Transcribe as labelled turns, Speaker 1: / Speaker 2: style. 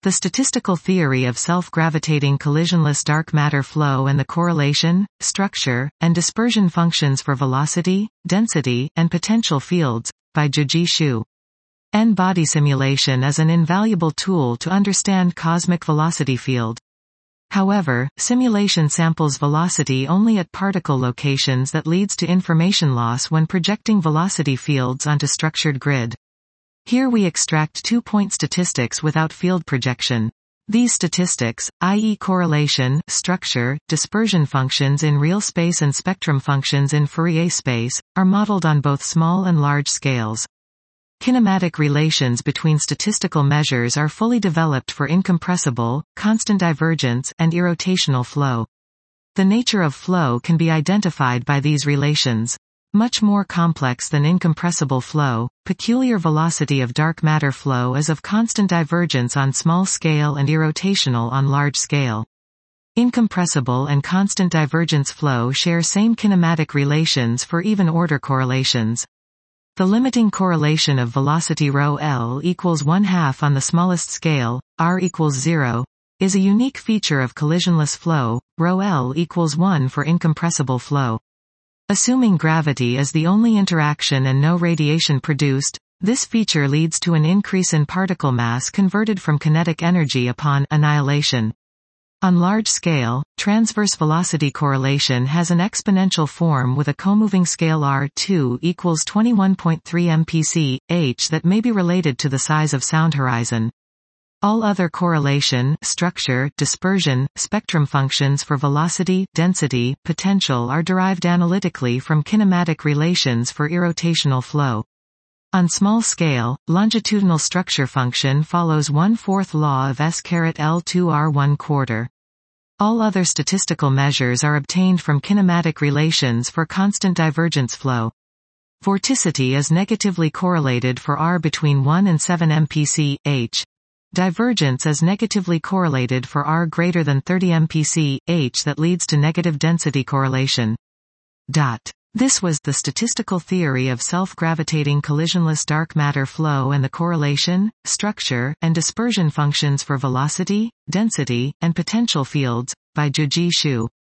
Speaker 1: The statistical theory of self-gravitating collisionless dark matter flow and the correlation, structure, and dispersion functions for velocity, density, and potential fields, by Zhiji Xu. N-body simulation is an invaluable tool to understand cosmic velocity field. However, simulation samples velocity only at particle locations that leads to information loss when projecting velocity fields onto structured grid. Here we extract two-point statistics without field projection. These statistics, i.e. correlation, structure, dispersion functions in real space and spectrum functions in Fourier space, are modeled on both small and large scales. Kinematic relations between statistical measures are fully developed for incompressible, constant divergence, and irrotational flow. The nature of flow can be identified by these relations. Much more complex than incompressible flow, peculiar velocity of dark matter flow is of constant divergence on small scale and irrotational on large scale. Incompressible and constant divergence flow share same kinematic relations for even order correlations. The limiting correlation of velocity ρl equals 1/2 on the smallest scale, r equals 0, is a unique feature of collisionless flow, ρl equals 1 for incompressible flow. Assuming gravity is the only interaction and no radiation produced, this feature leads to an increase in particle mass converted from kinetic energy upon annihilation. On large scale, transverse velocity correlation has an exponential form with a comoving scale R2 equals 21.3 mpc, h that may be related to the size of sound horizon. All other correlation, structure, dispersion, spectrum functions for velocity, density, potential are derived analytically from kinematic relations for irrotational flow. On small scale, longitudinal structure function follows 1/4 law of S(L2R1/4). All other statistical measures are obtained from kinematic relations for constant divergence flow. Vorticity is negatively correlated for R between 1 and 7 mpc, h. Divergence is negatively correlated for R greater than 30 mpc, h that leads to negative density correlation. This was the statistical theory of self-gravitating collisionless dark matter flow and the correlation, structure, and dispersion functions for velocity, density, and potential fields, by Zhiji Xu.